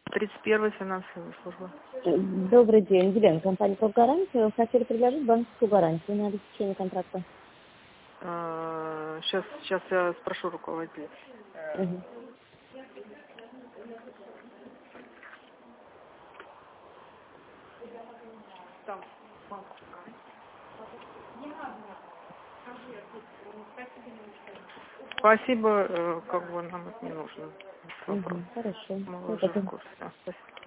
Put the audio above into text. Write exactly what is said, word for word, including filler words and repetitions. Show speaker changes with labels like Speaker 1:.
Speaker 1: тридцать первая финансовая служба.
Speaker 2: Добрый день, Елена, компания «Профгарантия». Хотели предложить банковскую гарантию на обеспечение контракта.
Speaker 1: Сейчас, сейчас я спрошу руководителя.
Speaker 2: Угу.
Speaker 1: Спасибо, э, как бы нам это не нужно.
Speaker 2: Угу. Хорошо.
Speaker 1: Мы
Speaker 2: Все,
Speaker 1: уже в
Speaker 2: потом.
Speaker 1: курсе. Спасибо.